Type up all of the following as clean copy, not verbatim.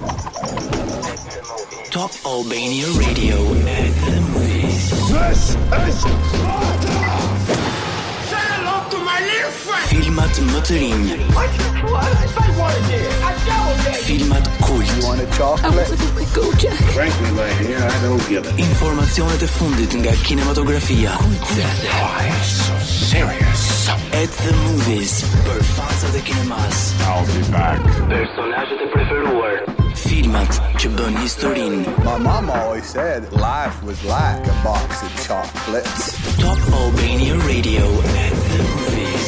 Top Albania Radio at the movies. This is Sparta! Say hello to my little friend! Filmat më të rinj. What? I wanted it. I doubled it. Filmat kult. You want a chocolate? Frankly, my dear, I don't give it. Informacionet e fundit nga kinematografia. Why so serious? At the movies. Për fansat e kinemas. I'll be back. Personazhet e preferuar. Filmat që bën historinë. My mom always said life was like a box of chocolates. Top Albania Radio at the movies.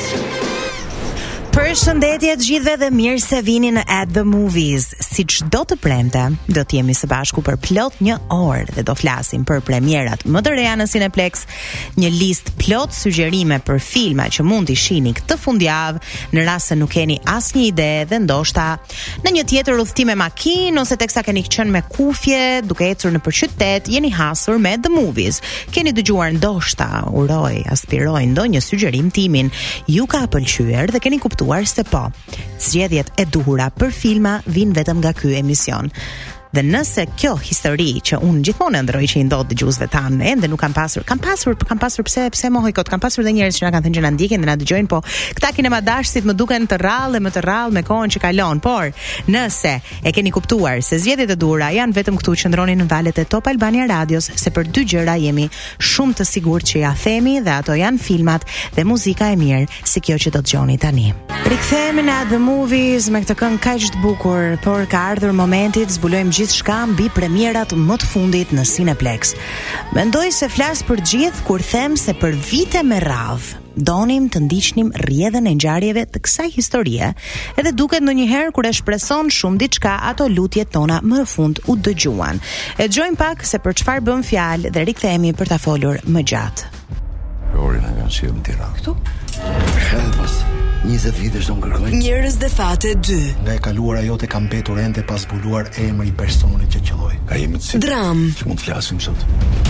Përshëndetje të gjithëve dhe mirë se vini në At the Movies. Si çdo të premte, do të jemi së bashku për plot një orë dhe do flasim për premierat më të reja në Cineplex, një listë plot sugjerime për filma që mund t'i shihni këtë fundjavë në rast se nuk keni asnjë ide dhe ndoshta në një tjetër udhëtim me makinë ose teksa keni qenë me kufje duke ecur nëpër qytet, jeni hasur me The Movies. Keni dëgjuar ndoshta, uroj, aspiroj ndonjë sugjerim timin, ju ka pëlqyer dhe keni kuptuar se po, zgjedhjet e duhura për filma vijnë vetëm nga ky emision. Dhe nëse kjo histori që unë gjithmonë ndroj që i ndodh dëgjuesve tanë, ende nuk kam pasur pse mohoj kot, kam pasur dhe njerëz që na kanë thënë që na ndjekin dhe na dëgjojnë, po këta kinemadashësit më duken të rrallë me kohën që kalon, por nëse e keni kuptuar se zgjedhjet e duhura janë vetëm këtu që ndroni në valët e Top Albania Radios, se për dy gjëra jemi shumë të sigurt që ja themi dhe ato janë filmat dhe muzika e mirë si kjo që do dëgjoni tani. Rikthehemi në The Movies me këtë këngë kaq të bukur, por ka ardhur momenti të zbulojmë gjithçka mbi premierat më të fundit në Cineplex. Mendoj se flas për gjithë kur them se për vite me radhë donim të ndiqnim rrjedhën e ngjarjeve të kësaj historie, edhe duket ndonjëherë kur e shpreson shumë diçka, ato lutjet tona më në fund u dëgjuan. E dëgjojmë pak se për çfarë bën fjalë dhe rikthehemi për ta folur më gjatë. Rori na kanë sjellë në Tiranë. Këtu? Pas 20 vitesh do kërkoj. Njerëz dhe fate 2. Nga e kaluara jote ka mbetur ende pa zbuluar emri i personit që qelloi. Ka jemi të sigurt. Dram. Që mund të flasim sot.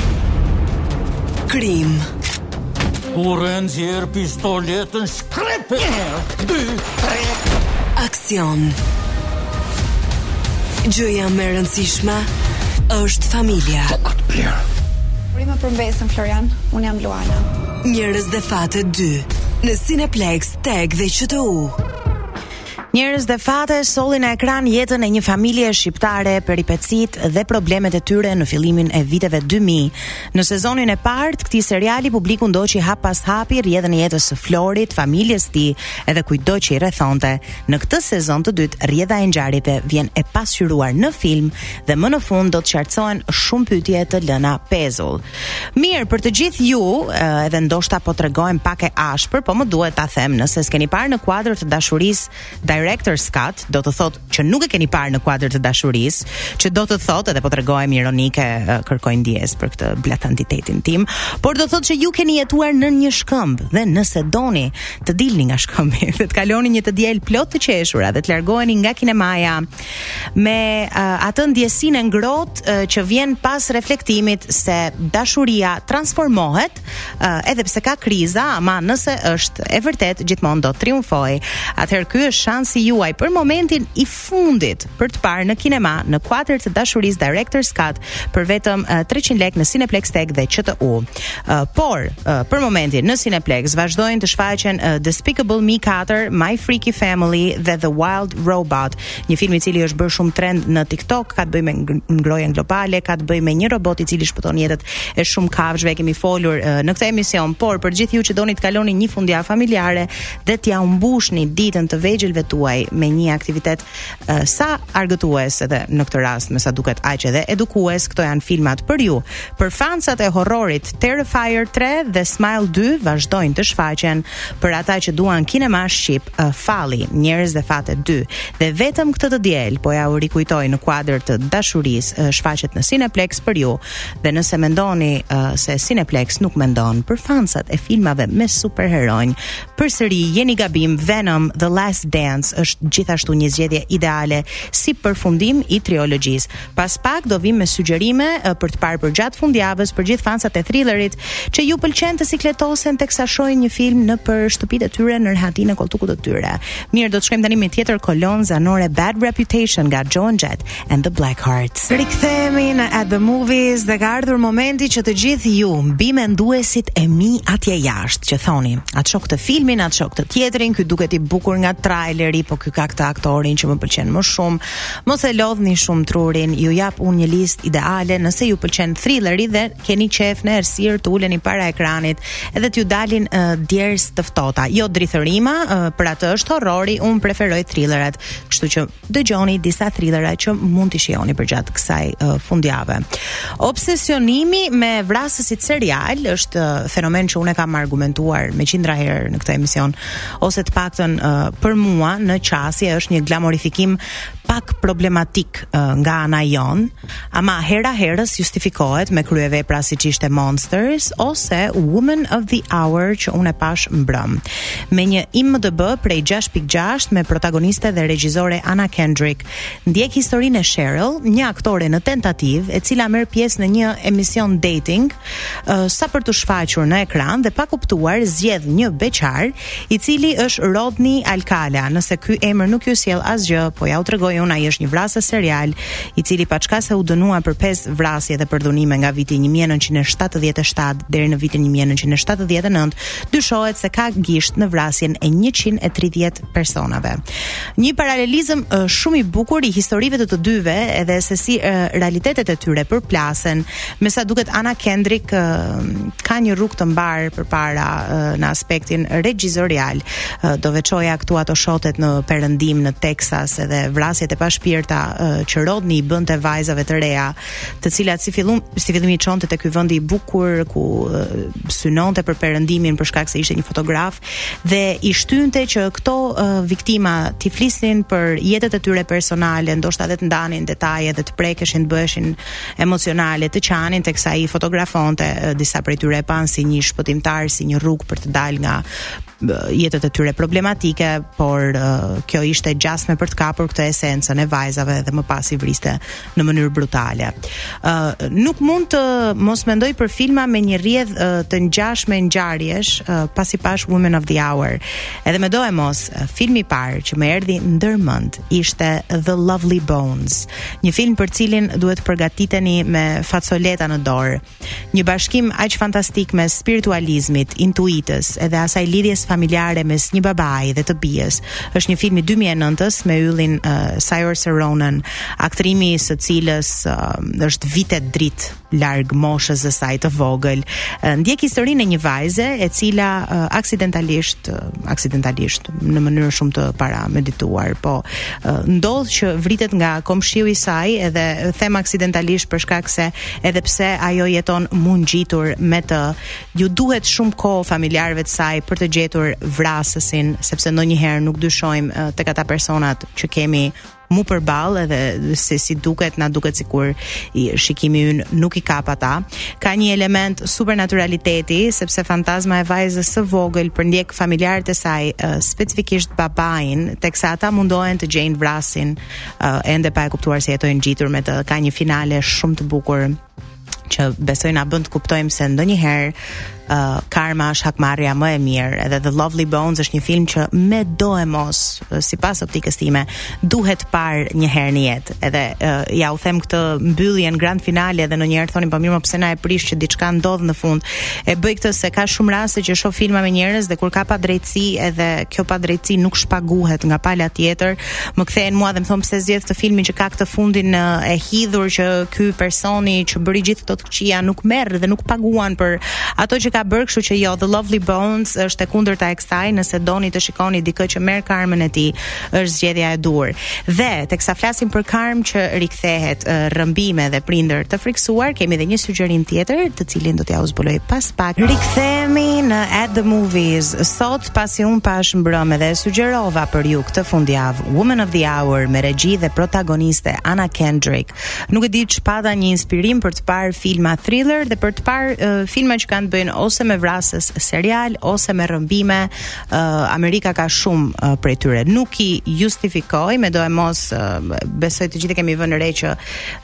Krim. Kurrë nxjerr pistoletën, shkrepe. 2, 3. Aksion. Gjëja më e rëndësishme është familja. Urime përmbesën Florian, unë jam Luana. Njerëz dhe fate 2 në Cineplex, Tag dhe QTU. Njerëz dhe fate sollin në ekran jetën e një familje shqiptare, peripecit dhe problemet e tyre në fillimin e viteve 2000. Në sezonin e parë të këtij seriali publiku ndoqi hap pas hapi rrjedhën e jetës së Florit, familjes së tij edhe kujtdo që i rrethonte. Në këtë sezon të dytë, rrjedha e ngjarjeve vjen e pasqyruar në film dhe më në fund do të qartësohen shumë pyetje të lëna pezull. Mirë, për të gjithë ju, edhe ndoshta po tregojmë pak e ashpër, po më duhet ta them, nëse s'keni parë në kuadër të dashurisë Director's Cut, do të thotë që nuk e keni parë në kuadër të dashurisë, që do të thotë, edhe po tregojmë ironike, kërkoj ndjes për këtë blatantitetin tim, por do thotë që ju keni jetuar në një shkëmb dhe nëse doni të dilni nga shkëmbi dhe të kaloni një të diel plot të qeshura dhe të largoheni nga kinemaja me atë ndjesinë e ngrohtë që vjen pas reflektimit se dashuria transformohet, edhe pse ka kriza, ama nëse është e vërtet gjithmonë do të triumfojë. Atëherë ky është shansi juaj për momentin i fundit për të parë në kinema në kuadër të dashurisë Director's Cut për vetëm 300 lekë në Cineplex Tag dhe QTU. Por për momentin në Cineplex vazhdojnë të shfaqen Despicable Me 4, My Freaky Family dhe The Wild Robot, një film i cili është bërë shumë trend në TikTok, ka të bëjë me ngrohjen globale, ka të bëjë me një robot i cili shpëton jetët e shumë kafshëve, kemi folur në këtë emision, por për gjithë ju që doni të kaloni një fundjavë familjare dhe t'ja umbushni ditën të vegjelve tuaj me një aktivitet sa argëtues edhe në këtë rast me sa duket aq edhe edukues, këto janë filmat për ju. Për fansat e horrorit, Terrifier 3 dhe Smile 2 vazhdojnë të shfaqen. Për ata që duan kinema shqip, Falli, Njerëz dhe fate 2 dhe vetëm këtë të diel, po ja u rikujtoj në kuadër të dashurisë, shfaqet në Cineplex për ju. Dhe nëse mendoni se Cineplex nuk mendon për fansat e filmave me superheronj, përsëri jeni gabim. Venom The Last Dance është gjithashtu një zgjedhje ideale si përfundim i triologjisë. Pas pak do vim me sugjerime për të parë përgjatë fundjavës për gjithë fansat e thrillerit që ju pëlqen të sikletosen teksa shohin një film në për shtëpitë e tyre në rehatin e koltukut të tyre. Mirë, do të shkojmë tani me tjetër kolon zanore Bad Reputation nga Joan Jett and the Blackhearts. Rikthehemi në At the Movies dhe ka ardhur momenti që të gjithë ju bimenduesit e mi atje jashtë që thoni, atë shok të filmin, atë shok të tjetrin, ky duket i bukur nga traileri, po ky ka këtë aktorin që më pëlqen më shumë. Mos e lodhni shumë trurin, ju jap unë një listë ideale nëse ju pëlqen thrilleri dhe keni qef në errësirë të uleni para ekranit edhe t'ju dalin djerës të ftohta. Jo drithërima, për atë është horrori, unë preferoj thrillerat, kështu që dëgjoni disa thrillera që mund t'i shihoni përgjatë kësaj fundjave. Obsesionimi me vrasësit serial është fenomen që unë e kam argumentuar me qindra herë në këtë emision, ose të paktën për mua në qasje është një glamorifikim pak problematik nga ana jon, ama hera herës justifikohet me kryevepra siç ishte Monsters ose Woman of the Hour që unë e pash mbrëm. Me një IMDb prej 6.6 me protagoniste dhe regjizore Anna Kendrick, ndjek historinë e Cheryl, një aktore në tentativë e cila merr pjesë në një emision dating, sa për të shfaqur në ekran dhe pa kuptuar zgjedh një beqar i cili është Rodney Alcala. Nëse ky emër nuk ju sjell asgjë, po ja u tregoj unë, ai është një vrasës serial i cili paçka se u dënua për 5 vrasje dhe përdhunime nga viti 1977 deri në vitin 1979, dyshohet se ka gisht në vrasjen e 130 personave. Një paralelizëm shumë i bukur i historive të dyve, edhe se si realitetet e tyre përplasen, me sa duket Anna Kendrick ka një rrugë të mbar përpara në aspektin regjizorial. Do veçoja këtu ato shotet në perëndim në Texas edhe vrasjet e pashpirta që Rodney i bënte vajzave të reja, të cilat si fillimi çonte te ky vendi i bukur ku synonte për perëndimin për shkak se ishte një fotograf dhe i shtynte që këto viktima t'i flisnin për jetët e tyre personale, ndoshta edhe të ndanin detaje dhe të prekeshin, të bëheshin emocionale, të qanin teksa i fotografonte disa prej tyre e pan si një shpëtimtar, si një rrugë për të dalë nga jetët e tyre problematike, por kjo ishte gjasme për të kapur këtë esencën e vajzave dhe më pas i vriste në mënyrë brutale. Nuk mund të mos mendoj për filma me një rrjedh të ngjashme ngjarjesh pasi pash Women of the Hour. Edhe me do e mos, filmi i parë që më erdhi ndërmend ishte The Lovely Bones, një film për cilin duhet përgatiteni me facoleta në dorë. Një bashkim aq fantastik mes spiritualizmit, intuitës edhe asaj lidhjes familjare mes një babai dhe të bijës. Është një film i 2009-s me yllin Saoirse Ronan, aktrimi së cilës është vite dritë larg moshës së saj të vogël. Ndjek historinë e një vajze e cila aksidentalisht në mënyrë shumë të paramedituar, po ndodh që vritet nga komshiu i saj, edhe them aksidentalisht për shkak se edhe pse ajo jeton mungjitur me të, ju duhet shumë kohë familjarëve të saj për të gjetur vrasësin, sepse ndonjëherë nuk dyshojmë tek ata personat që kemi mu përballë edhe se si duket, na duket sikur shikimi ynë nuk i kap ata. Ka një element supernaturaliteti, sepse fantazma e vajzës së vogël përndjek familjarët e saj, specifikisht babain, teksa ata mundohen të gjejnë vrasin, ende pa e kuptuar se jetojnë ngjitur me të. Ka një finale shumë të bukur që besoj na bën të kuptojmë se ndonjëherë karma është hakmarrja më e mirë. Edhe The Lovely Bones është një film që me do e mos, sipas optikës time, duhet parë një herë në jetë. Edhe ja u them këtë mbylljen grand finale dhe ndonjëherë thonin po mirë, pse na e prish që diçka ndodh në fund. E bëj këtë se ka shumë raste që shoh filma me njerëz dhe kur ka padrejtësi, edhe kjo padrejtësi nuk shpaguhet nga pala tjetër, më kthehen mua dhe më thon pse zgjedh këtë filmin që ka këtë fundin e hidhur që ky personi që bëri gjithë këto të këqija nuk merr dhe nuk paguan për ato që ka bërë, kështu që jo, The Lovely Bones është e kundërta e kësaj. Nëse doni të shikoni dikë që merr karmën e tij, është zgjedhja e dur. Dhe teksa flasim për karmë që rikthehet, rrëmbime dhe prindër të friksuar, kemi edhe një sugjerim tjetër, të cilin do t'ja u zbuloj pas pak. Rikthehemi në At the Movies. Sot pasi un pash mbrëm edhe sugjerova për ju këtë fundjavë Woman of the Hour me regji dhe protagoniste Anna Kendrick. Nuk e di ç'pata një inspirim për të parë filma thriller dhe për të parë filma që kanë të bëjnë ose me vrasës serial ose me rrëmbime. Amerika ka shumë prej tyre. Nuk i justifikoj, me do e mos besoj të gjithë kemi vënë re që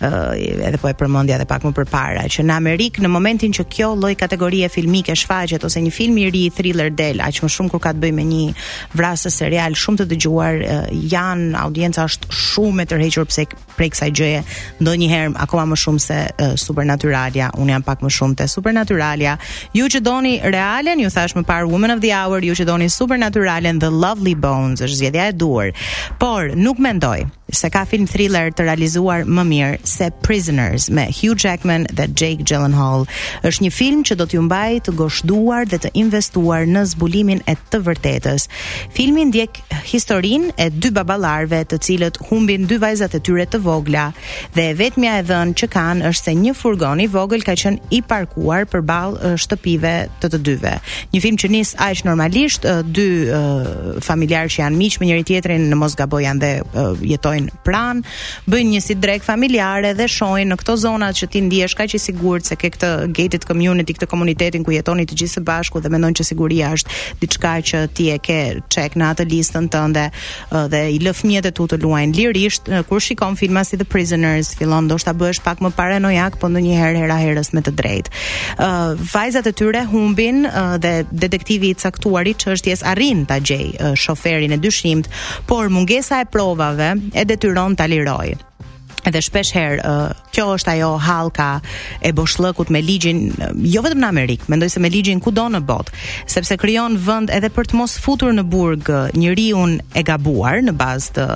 edhe po e përmendja edhe pak më përpara që në Amerikë në momentin që kjo lloj kategorie filmike shfaqet ose një film i ri thriller del, aq më shumë kur ka të bëjë me një vrasës serial shumë të dëgjuar, audienca është shumë e tërhequr prej kësaj gjëje, ndonjëherë akoma më shumë se Supernaturalia. Unë jam pak më shumë te Supernaturalia. Ju që doni realen, ju thash më parë Woman of the Hour, ju që doni Supernaturalia, The Lovely Bones është zgjedhja e duhur. Por nuk mendoj se ka film thriller të realizuar më mirë se Prisoners me Hugh Jackman dhe Jake Gyllenhaal. Është një film që do t'ju mbaj të goshduar dhe të investuar në zbulimin e të vërtetës. Filmi ndjek historinë e dy baballarëve të cilët humbin dy vajzat e tyre të vogla dhe vetmja e dhënë që kanë është se një furgon i vogël ka qenë i parkuar përballë shtëpive të dyve. Një film që nis aq normalisht, dy familjarë që janë miq me njëri tjetrin, në mos gaboj janë dhe jetojnë pranë, bëjnë një si drek familjare dhe shohin në këto zonat që ti ndihesh kaq i sigurt se ke këtë gated community, këtë komunitetin ku jetoni të gjithë së bashku dhe mendon që siguria është diçka që ti e ke check në atë listën tënde dhe i lë fëmijët e tu të luajnë lirisht. Kur shikon filma si The Prisoners, fillon ndoshta bëhesh pak më paranojak, po ndonjëherë hera herës me të drejtë. Vajzat e tyre humbin dhe detektivi i caktuarit çështjes arrin ta gjej shoferin e dyshimt, por mungesa e provave e detyron ta liroj. Edhe shpesh herë kjo është ajo hallka e boshllëkut me ligjin, jo vetëm në Amerikë, mendoj se me ligjin kudo në botë, sepse krijon vend edhe për të mos futur në burg njeriu e gabuar në bazë të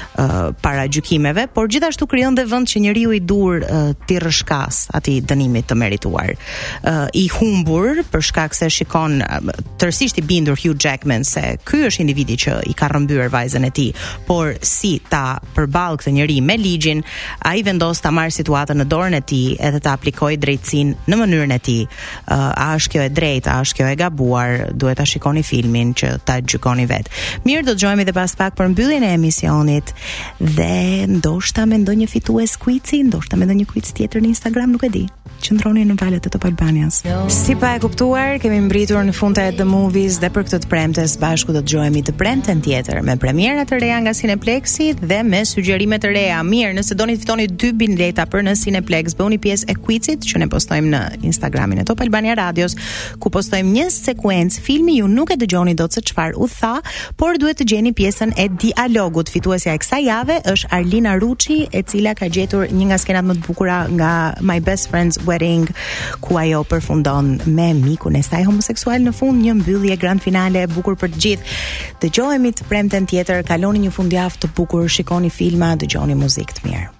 paragjykimeve, por gjithashtu krijon dhe vend që njeriu i dur t'i rrshkas atij dënimit të merituar. I humbur për shkak se shikon tërësisht i bindur Hugh Jackman se ky është individi që i ka rrëmbyer vajzën e tij, por si ta përball këtë njerëz me ligjin, ai vendos ta marrë situatën në dorën e tij edhe ta aplikojë drejtësinë në mënyrën e tij. A është kjo e drejtë, a është kjo e gabuar? Duhet ta shikoni filmin që ta gjykoni vet. Mirë, do të dëgjojmë edhe pas pak për mbylljen e emisionit dhe ndoshta me ndonjë fitues quizi, ndoshta me ndonjë quiz tjetër në Instagram, nuk e di. Qëndroni në valët e Top Albanias. Si pa e kuptuar, kemi mbritur në fund të The Movies dhe për këtë të premtes bashku do të dëgjojmë të premten tjetër me premiera të reja nga Cineplex dhe me sugjerime të reja. Mirë, nëse doni të fitoni 2 bileta për në Cineplex, bëuni pjesë e quizit që ne postojmë në Instagramin e Top Albania Radios, ku postojmë një sekuencë filmi, ju nuk e dëgjoni dot se çfarë u tha, por duhet të gjeni pjesën e dialogut. Fituesja e kësaj jave është Arlina Ruçi, e cila ka gjetur një nga skenat më të bukura nga My Best Friend's Wedding, ku ajo përfundon me mikun e saj homoseksual në fund, një mbyllje grand finale e bukur për të gjithë. Dëgjohemi të premten tjetër, kaloni një fundjavë të bukur, shikoni filma, dëgjoni muzikë të mirë.